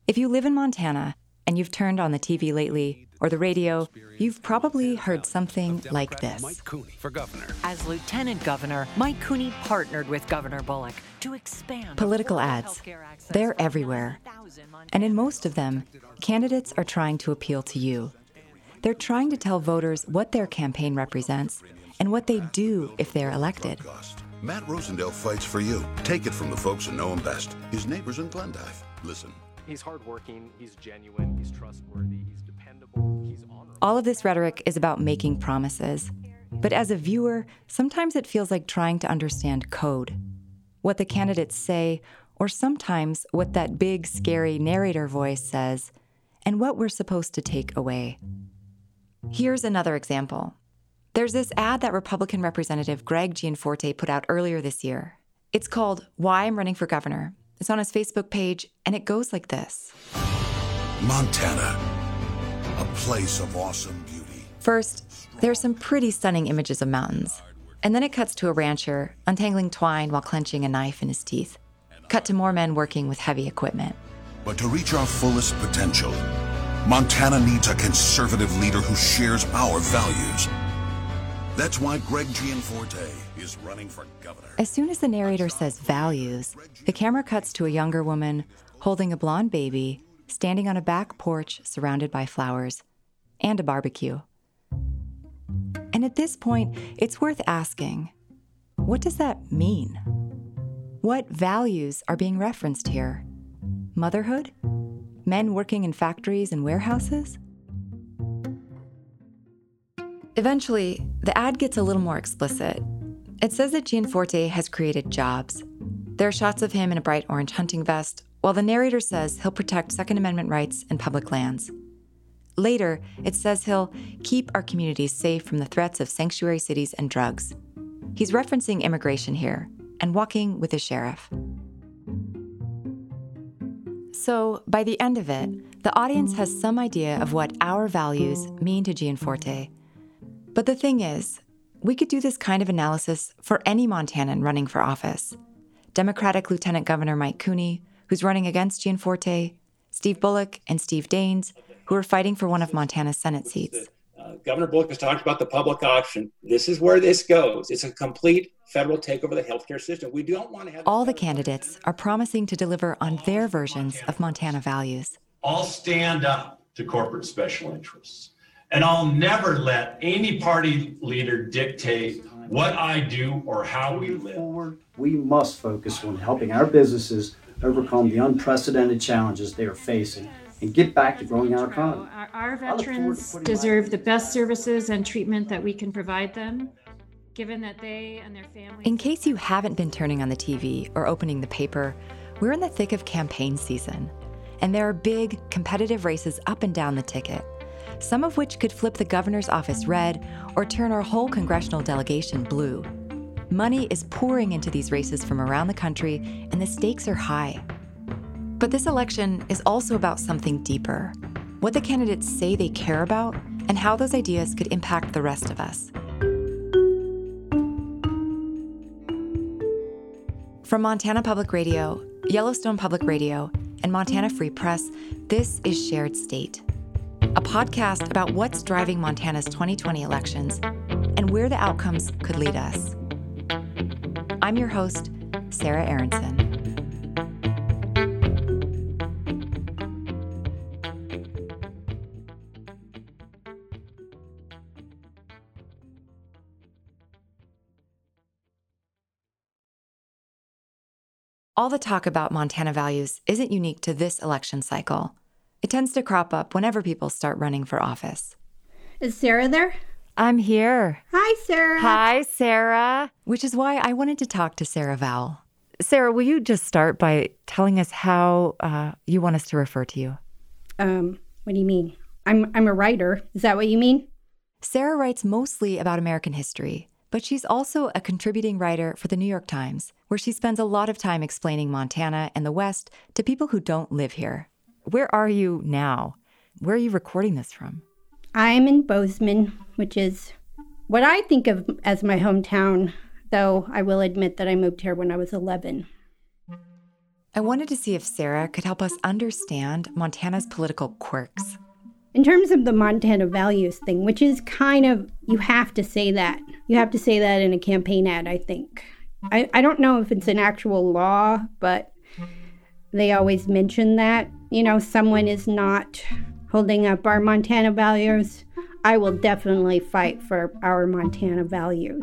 If you live in Montana and you've turned on the TV lately or the radio, you've probably heard something like this. Mike Cooney for governor. As lieutenant governor, Mike Cooney partnered with Governor Bullock to expand Political ads. They're everywhere. And in most of them, candidates are trying to appeal to you. They're trying to tell voters what their campaign represents and what they do if they're elected. Matt Rosendale fights for you. Take it from the folks who know him best. His neighbors in Glendive. Listen. He's hardworking, he's genuine, he's trustworthy, he's dependable, he's honorable. All of this rhetoric is about making promises. But as a viewer, sometimes it feels like trying to understand code. What the candidates say, or sometimes what that big, scary narrator voice says, and what we're supposed to take away. Here's another example. There's this ad that Republican Representative Greg Gianforte put out earlier this year. It's called Why I'm Running for Governor. It's on his Facebook page, and it goes like this. Montana, a place of awesome beauty. First, there are some pretty stunning images of mountains. And then it cuts to a rancher untangling twine while clenching a knife in his teeth. Cut to more men working with heavy equipment. But to reach our fullest potential, Montana needs a conservative leader who shares our values. That's why Greg Gianforte is running for governor. As soon as the narrator says values, the camera cuts to a younger woman holding a blonde baby, standing on a back porch surrounded by flowers and a barbecue. And at this point, it's worth asking, what does that mean? What values are being referenced here? Motherhood? Men working in factories and warehouses? Eventually, the ad gets a little more explicit. It says that Gianforte has created jobs. There are shots of him in a bright orange hunting vest, while the narrator says he'll protect Second Amendment rights and public lands. Later, it says he'll keep our communities safe from the threats of sanctuary cities and drugs. He's referencing immigration here and walking with the sheriff. So, by the end of it, the audience has some idea of what our values mean to Gianforte. But the thing is, we could do this kind of analysis for any Montanan running for office. Democratic Lieutenant Governor Mike Cooney, who's running against Gianforte, Steve Bullock and Steve Daines, who are fighting for one of Montana's Senate seats. Governor Bullock has talked about the public option. This is where this goes. It's a complete federal takeover of the healthcare system. We don't want to have... All the candidates are promising to deliver on their versions of Montana values. I'll stand up to corporate special interests, and I'll never let any party leader dictate what I do or how we live. We must focus on helping our businesses overcome the unprecedented challenges they are facing and get back to growing our economy. Our veterans deserve the best services and treatment that we can provide them, given that they and their families... In case you haven't been turning on the TV or opening the paper, we're in the thick of campaign season, and there are big, competitive races up and down the ticket, some of which could flip the governor's office red or turn our whole congressional delegation blue. Money is pouring into these races from around the country, and the stakes are high. But this election is also about something deeper, what the candidates say they care about, and how those ideas could impact the rest of us. From Montana Public Radio, Yellowstone Public Radio, and Montana Free Press, this is Shared State, a podcast about what's driving Montana's 2020 elections and where the outcomes could lead us. I'm your host, Sarah Aronson. All the talk about Montana values isn't unique to this election cycle. It tends to crop up whenever people start running for office. Is Sarah there? I'm here. Hi, Sarah. Hi, Sarah. Which is why I wanted to talk to Sarah Vowell. Sarah, will you just start by telling us how you want us to refer to you? What do you mean? I'm a writer. Is that what you mean? Sarah writes mostly about American history, but she's also a contributing writer for the New York Times, where she spends a lot of time explaining Montana and the West to people who don't live here. Where are you now? Where are you recording this from? I'm in Bozeman, which is what I think of as my hometown, though I will admit that I moved here when I was 11. I wanted to see if Sarah could help us understand Montana's political quirks. In terms of the Montana values thing, which is kind of, you have to say that. You have to say that in a campaign ad, I think. I don't know if it's an actual law, but they always mention that. You know, someone is not holding up our Montana values. I will definitely fight for our Montana values.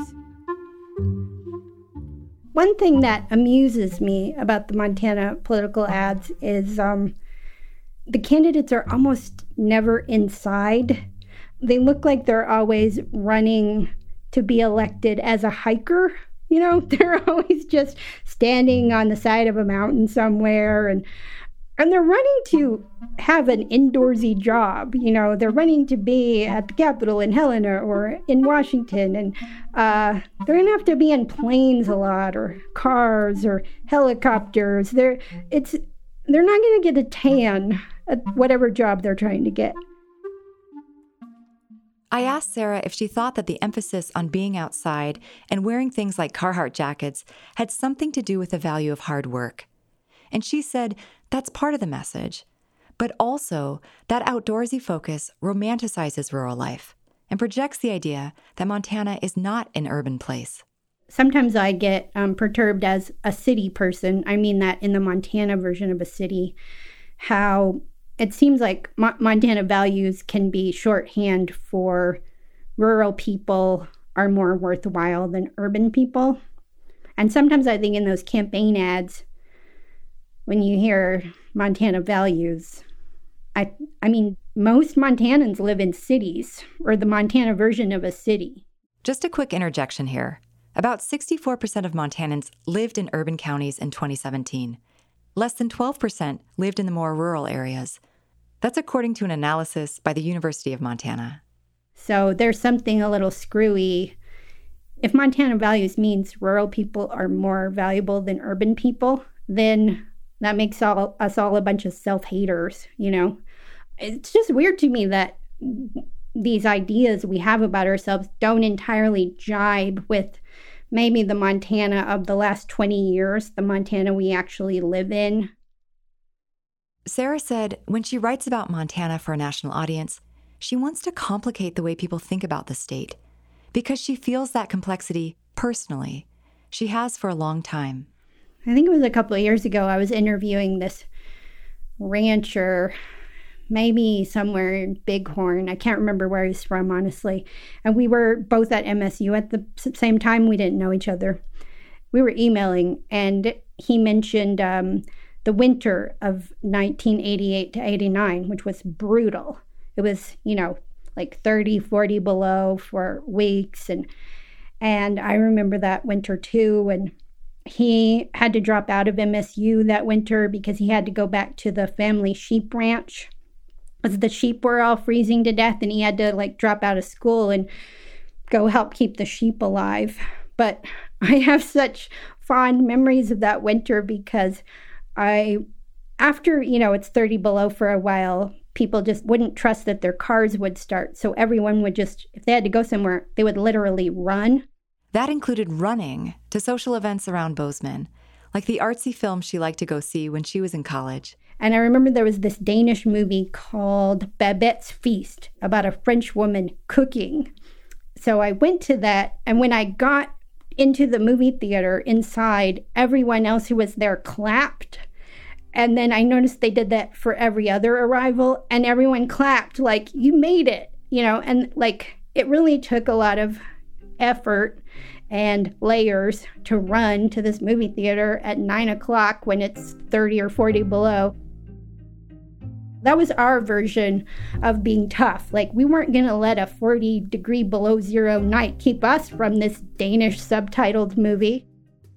One thing that amuses me about the Montana political ads is the candidates are almost never inside. They look like they're always running to be elected as a hiker. You know, they're always just standing on the side of a mountain somewhere, and they're running to have an indoorsy job. You know, they're running to be at the Capitol in Helena or in Washington, and they're going to have to be in planes a lot, or cars, or helicopters. They're not going to get a tan at whatever job they're trying to get. I asked Sarah if she thought that the emphasis on being outside and wearing things like Carhartt jackets had something to do with the value of hard work. And she said that's part of the message, but also that outdoorsy focus romanticizes rural life and projects the idea that Montana is not an urban place. Sometimes I get perturbed as a city person. I mean that in the Montana version of a city, how it seems like Montana values can be shorthand for rural people are more worthwhile than urban people. And sometimes I think in those campaign ads, when you hear Montana values, I mean, most Montanans live in cities, or the Montana version of a city. Just a quick interjection here. About 64% of Montanans lived in urban counties in 2017. Less than 12% lived in the more rural areas. That's according to an analysis by the University of Montana. So there's something a little screwy. If Montana values means rural people are more valuable than urban people, then that makes us all a bunch of self-haters, you know? It's just weird to me that these ideas we have about ourselves don't entirely jibe with maybe the Montana of the last 20 years, the Montana we actually live in. Sarah said when she writes about Montana for a national audience, she wants to complicate the way people think about the state because she feels that complexity personally. She has for a long time. I think it was a couple of years ago, I was interviewing this rancher, maybe somewhere in Bighorn. I can't remember where he's from, honestly. And we were both at MSU at the same time. We didn't know each other. We were emailing, and he mentioned the winter of 1988 to 89, which was brutal. It was, you know, like 30, 40 below for weeks. And I remember that winter too. And he had to drop out of MSU that winter because he had to go back to the family sheep ranch because the sheep were all freezing to death, and he had to like drop out of school and go help keep the sheep alive. But I have such fond memories of that winter because after, you know, it's 30 below for a while, people just wouldn't trust that their cars would start. So everyone would just, if they had to go somewhere, they would literally run. That included running to social events around Bozeman, like the artsy film she liked to go see when she was in college. And I remember there was this Danish movie called Babette's Feast about a French woman cooking. So I went to that, and when I got into the movie theater inside, everyone else who was there clapped. And then I noticed they did that for every other arrival, and everyone clapped like, you made it, you know, and like it really took a lot of effort and layers to run to this movie theater at 9 o'clock when it's 30 or 40 below. That was our version of being tough. Like, we weren't going to let a 40 degree below zero night keep us from this Danish subtitled movie.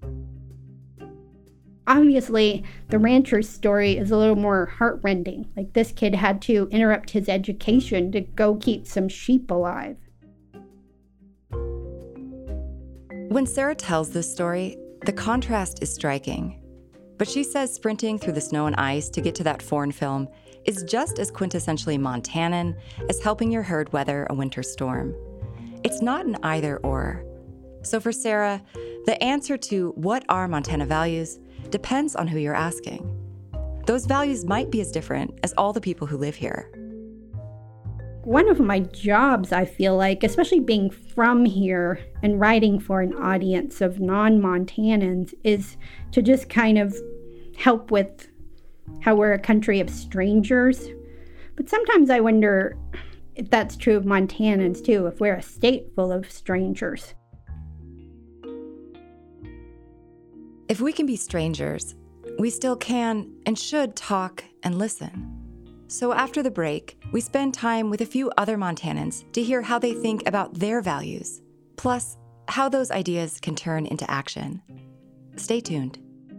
Obviously, the rancher's story is a little more heartrending. Like, this kid had to interrupt his education to go keep some sheep alive. When Sarah tells this story, the contrast is striking. But she says sprinting through the snow and ice to get to that foreign film is just as quintessentially Montanan as helping your herd weather a winter storm. It's not an either or. So for Sarah, the answer to what are Montana values depends on who you're asking. Those values might be as different as all the people who live here. One of my jobs, I feel like, especially being from here and writing for an audience of non-Montanans, is to just kind of help with how we're a country of strangers. But sometimes I wonder if that's true of Montanans too, if we're a state full of strangers. If we can be strangers, we still can and should talk and listen. So after the break, we spend time with a few other Montanans to hear how they think about their values, plus how those ideas can turn into action. Stay tuned.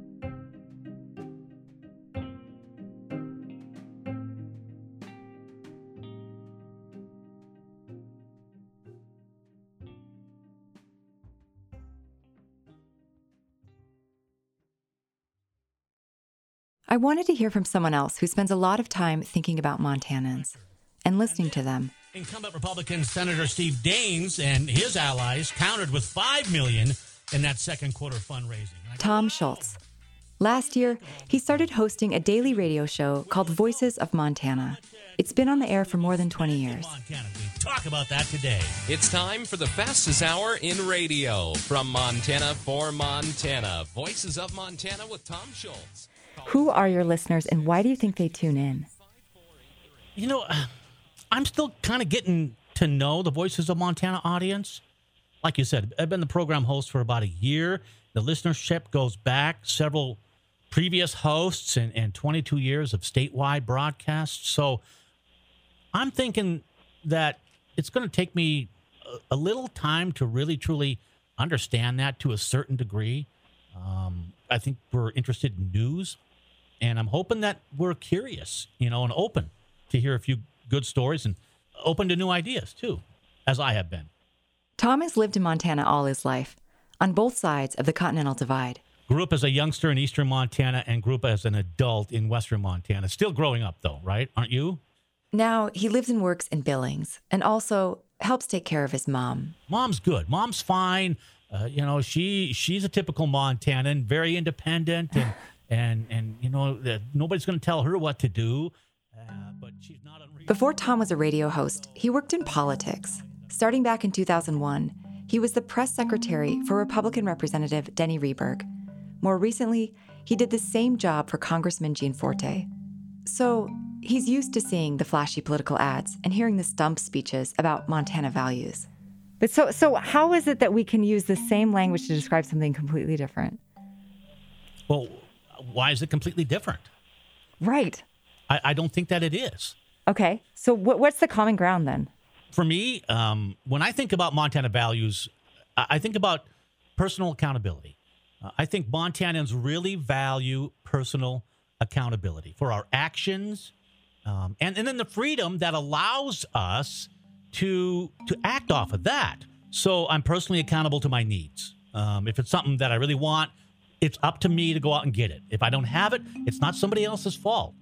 I wanted to hear from someone else who spends a lot of time thinking about Montanans and listening to them. Incumbent Republican Senator Steve Daines and his allies countered with $5 million in that second quarter fundraising. Tom Schultz. Last year, he started hosting a daily radio show called Voices of Montana. It's been on the air for more than 20 years. We talk about that today. It's time for the fastest hour in radio. From Montana for Montana. Voices of Montana with Tom Schultz. Who are your listeners, and why do you think they tune in? You know, I'm still kind of getting to know the Voices of Montana audience. Like you said, I've been the program host for about a year. The listenership goes back several previous hosts and 22 years of statewide broadcasts. So I'm thinking that it's going to take me a little time to really, truly understand that to a certain degree. I think we're interested in news, and I'm hoping that we're curious, and open to hear a few good stories and open to new ideas, too, as I have been. Tom has lived in Montana all his life, on both sides of the Continental Divide. Grew up as a youngster in eastern Montana and grew up as an adult in western Montana. Still growing up, though, right? Aren't you? Now he lives and works in Billings and also helps take care of his mom. Mom's good. Mom's fine. She's a typical Montanan, very independent, and nobody's going to tell her what to do. But she's not unreasonable. Before Tom was a radio host, he worked in politics. Starting back in 2001, he was the press secretary for Republican Representative Denny Rehberg. More recently, he did the same job for Congressman Gianforte. So he's used to seeing the flashy political ads and hearing the stump speeches about Montana values. But so how is it that we can use the same language to describe something completely different? Well, why is it completely different? Right. I don't think that it is. Okay. So what's the common ground then? For me, when I think about Montana values, I think about personal accountability. I think Montanans really value personal accountability for our actions, and then the freedom that allows us to act off of that. So I'm personally accountable to my needs. If it's something that I really want, it's up to me to go out and get it. If I don't have it, it's not somebody else's fault.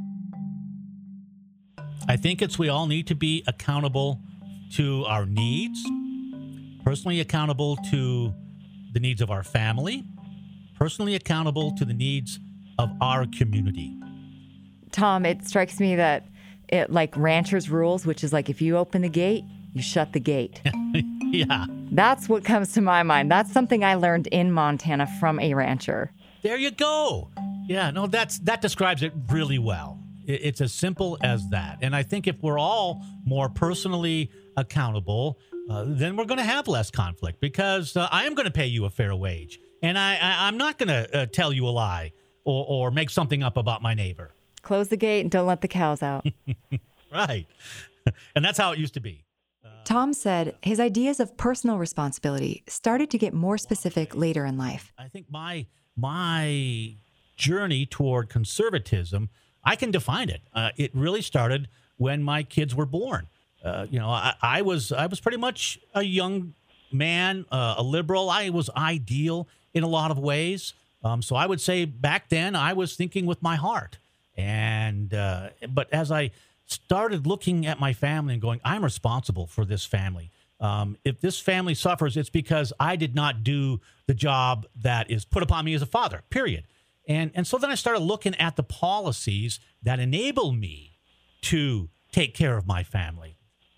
I think we all need to be accountable to our needs, personally accountable to the needs of our family, personally accountable to the needs of our community. Tom, it strikes me that it like rancher's rules, which is like if you open the gate, you shut the gate. Yeah. That's what comes to my mind. That's something I learned in Montana from a rancher. There you go. Yeah, no, that describes it really well. It's as simple as that. And I think if we're all more personally accountable, then we're going to have less conflict because I am going to pay you a fair wage. And I'm not going to tell you a lie or make something up about my neighbor. Close the gate and don't let the cows out. Right. And that's how it used to be. Tom said his ideas of personal responsibility started to get more specific later in life. I think my journey toward conservatism, I can define it. It really started when my kids were born. I was pretty much a young man, a liberal. I was ideal in a lot of ways. So I would say back then I was thinking with my heart. But as I started looking at my family and going, I'm responsible for this family. If this family suffers, it's because I did not do the job that is put upon me as a father, period. And so then I started looking at the policies that enable me to take care of my family.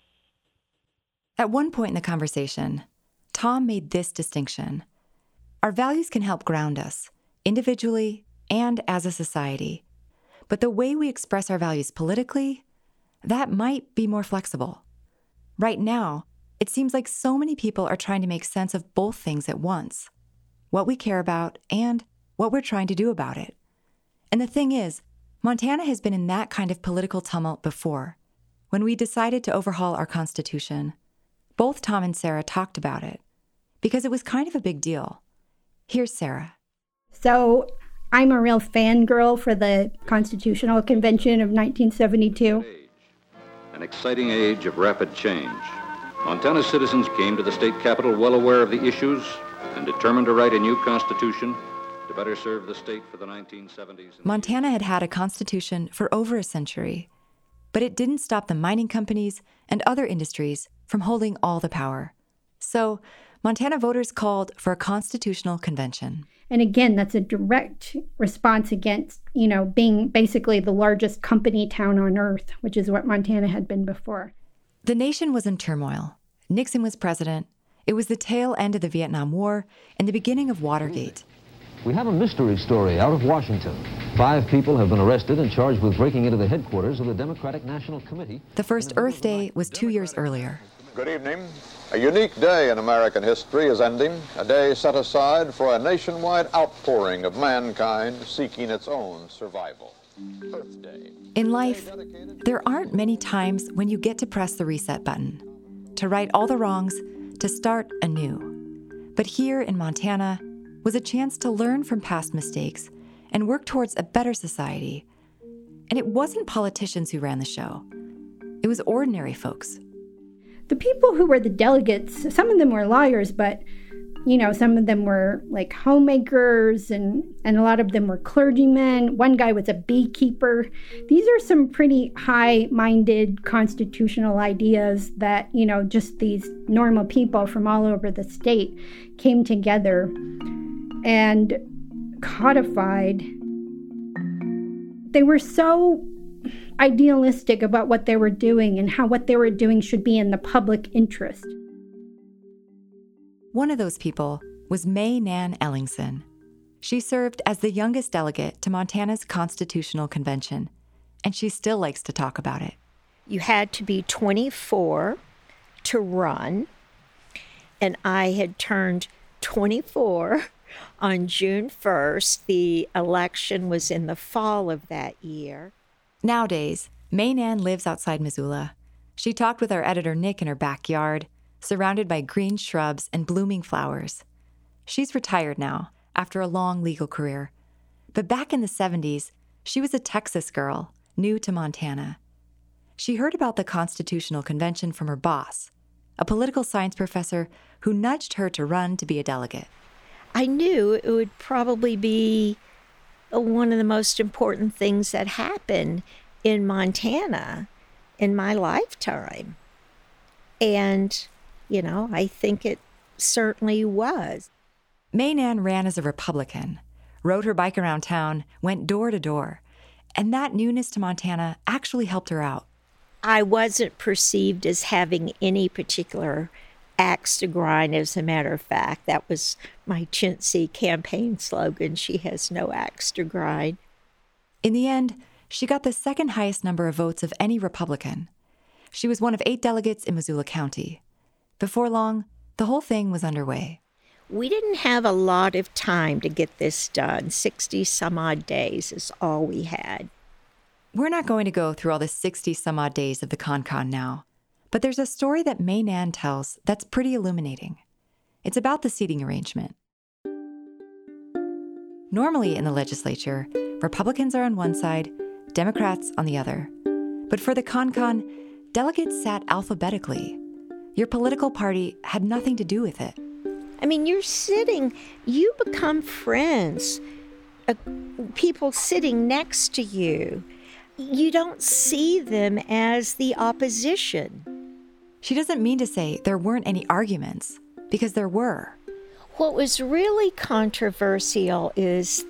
At one point in the conversation, Tom made this distinction. Our values can help ground us, individually and as a society. But the way we express our values politically, that might be more flexible. Right now, it seems like so many people are trying to make sense of both things at once, what we care about and what we're trying to do about it. And the thing is, Montana has been in that kind of political tumult before. When we decided to overhaul our Constitution, both Tom and Sarah talked about it because it was kind of a big deal. Here's Sarah. So I'm a real fangirl for the Constitutional Convention of 1972. An exciting age of rapid change. Montana citizens came to the state capitol well aware of the issues and determined to write a new constitution to better serve the state for the 1970s. Montana had had a constitution for over a century, but it didn't stop the mining companies and other industries from holding all the power. So Montana voters called for a constitutional convention. And again, that's a direct response against, being basically the largest company town on earth, which is what Montana had been before. The nation was in turmoil. Nixon was president. It was the tail end of the Vietnam War and the beginning of Watergate. We have a mystery story out of Washington. 5 people have been arrested and charged with breaking into the headquarters of the Democratic National Committee. The first Earth Day was 2 years earlier. Good evening. A unique day in American history is ending, a day set aside for a nationwide outpouring of mankind seeking its own survival. Earth Day. In life, there aren't many times when you get to press the reset button, to right all the wrongs, to start anew. But here in Montana was a chance to learn from past mistakes and work towards a better society. And it wasn't politicians who ran the show. It was ordinary folks. The people who were the delegates, some of them were lawyers, but, some of them were like homemakers and a lot of them were clergymen. One guy was a beekeeper. These are some pretty high-minded constitutional ideas that, just these normal people from all over the state came together and codified. They were so idealistic about what they were doing and how what they were doing should be in the public interest. One of those people was May Nan Ellingson. She served as the youngest delegate to Montana's Constitutional Convention, and she still likes to talk about it. You had to be 24 to run, and I had turned 24 on June 1st. The election was in the fall of that year. Nowadays, May Nan lives outside Missoula. She talked with our editor Nick in her backyard, surrounded by green shrubs and blooming flowers. She's retired now, after a long legal career. But back in the 70s, she was a Texas girl, new to Montana. She heard about the Constitutional Convention from her boss, a political science professor who nudged her to run to be a delegate. I knew it would probably be one of the most important things that happened in Montana in my lifetime. And, I think it certainly was. May Nan ran as a Republican, rode her bike around town, went door to door, and that newness to Montana actually helped her out. I wasn't perceived as having any particular axe to grind. As a matter of fact, that was my chintzy campaign slogan, she has no axe to grind. In the end, she got the second highest number of votes of any Republican. She was one of 8 delegates in Missoula County. Before long, the whole thing was underway. We didn't have a lot of time to get this done. 60 some odd days is all we had. We're not going to go through all the 60 some odd days of the ConCon now, but there's a story that May Nan tells that's pretty illuminating. It's about the seating arrangement. Normally in the legislature, Republicans are on one side, Democrats on the other. But for the ConCon, delegates sat alphabetically. Your political party had nothing to do with it. You become friends. People sitting next to you. You don't see them as the opposition. She doesn't mean to say there weren't any arguments, because there were. What was really controversial is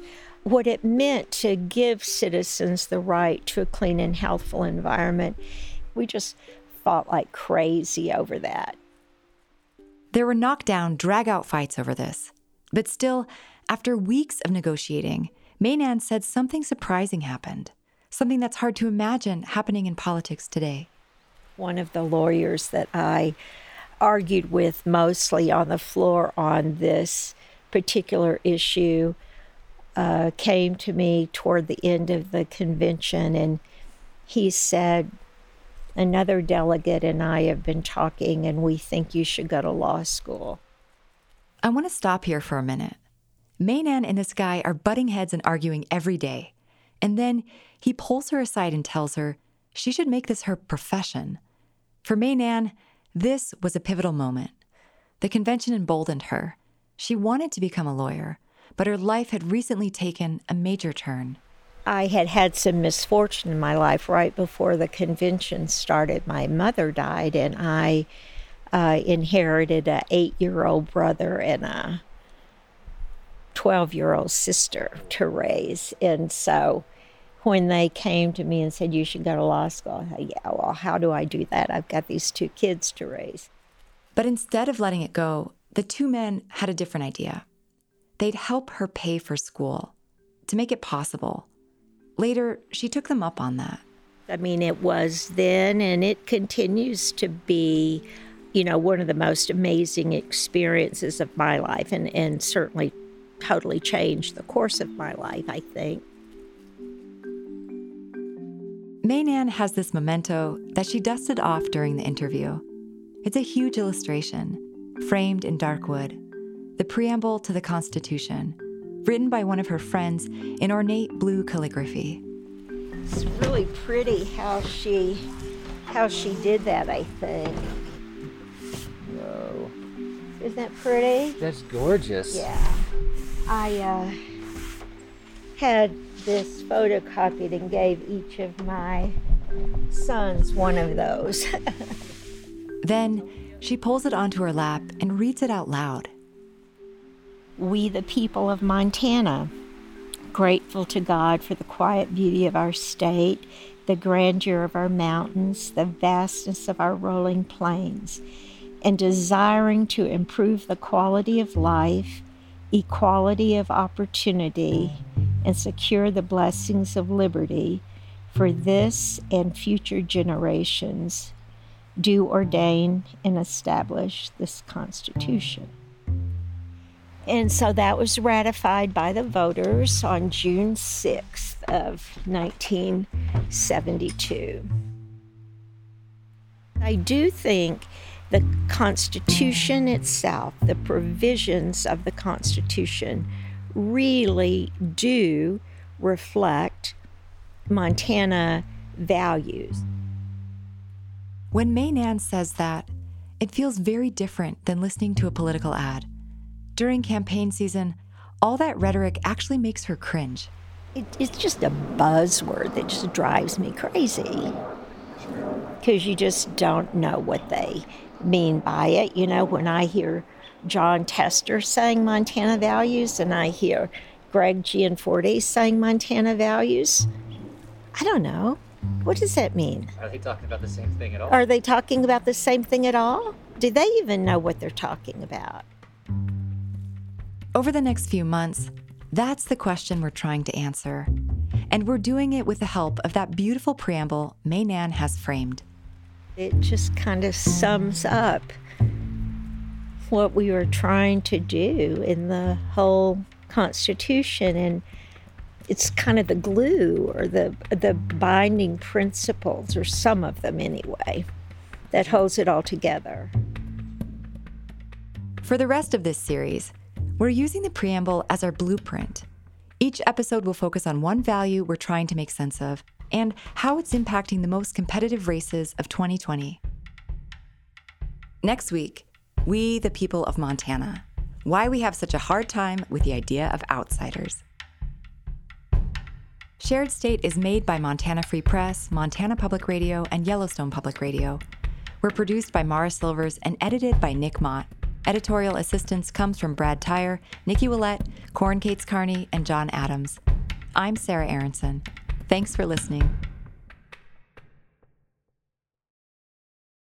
what it meant to give citizens the right to a clean and healthful environment. We just fought like crazy over that. There were knockdown, drag-out fights over this. But still, after weeks of negotiating, Maynard said something surprising happened, something that's hard to imagine happening in politics today. One of the lawyers that I argued with mostly on the floor on this particular issue came to me toward the end of the convention, and he said, another delegate and I have been talking, and we think you should go to law school. I want to stop here for a minute. Maynard and this guy are butting heads and arguing every day. And then he pulls her aside and tells her she should make this her profession. For Maynard, this was a pivotal moment. The convention emboldened her. She wanted to become a lawyer, but her life had recently taken a major turn. I had had some misfortune in my life right before the convention started. My mother died, and I inherited an 8-year-old brother and a 12-year-old sister to raise. And so when they came to me and said, you should go to law school, I said, yeah, well, how do I do that? I've got these 2 kids to raise. But instead of letting it go, the 2 men had a different idea. They'd help her pay for school to make it possible. Later, she took them up on that. I mean, it was then, and it continues to be, one of the most amazing experiences of my life, and certainly totally changed the course of my life, I think. Maynard has this memento that she dusted off during the interview. It's a huge illustration, framed in dark wood, the preamble to the Constitution, written by one of her friends in ornate blue calligraphy. It's really pretty how she did that, I think. Whoa. Isn't that pretty? That's gorgeous. Yeah. I had this photocopied and gave each of my sons one of those. Then she pulls it onto her lap and reads it out loud. We, the people of Montana, grateful to God for the quiet beauty of our state, the grandeur of our mountains, the vastness of our rolling plains, and desiring to improve the quality of life, equality of opportunity, and secure the blessings of liberty for this and future generations, do ordain and establish this Constitution. And so that was ratified by the voters on June 6th of 1972. I do think the Constitution itself, the provisions of the Constitution, really do reflect Montana values. When Maynard says that, it feels very different than listening to a political ad. During campaign season, all that rhetoric actually makes her cringe. It's just a buzzword that just drives me crazy, because you just don't know what they mean by it. When I hear John Tester saying Montana values and I hear Greg Gianforte saying Montana values, I don't know. What does that mean? Are they talking about the same thing at all? Are they talking about the same thing at all? Do they even know what they're talking about? Over the next few months, that's the question we're trying to answer. And we're doing it with the help of that beautiful preamble Maynard has framed. It just kind of sums up what we were trying to do in the whole Constitution, and it's kind of the glue or the binding principles, or some of them anyway, that holds it all together. For the rest of this series, we're using the preamble as our blueprint. Each episode will focus on one value we're trying to make sense of and how it's impacting the most competitive races of 2020. Next week, we, the people of Montana, why we have such a hard time with the idea of outsiders. Shared State is made by Montana Free Press, Montana Public Radio, and Yellowstone Public Radio. We're produced by Mara Silvers and edited by Nick Mott. Editorial assistance comes from Brad Tyre, Nikki Willett, Corin Cates Carney, and John Adams. I'm Sarah Aronson. Thanks for listening.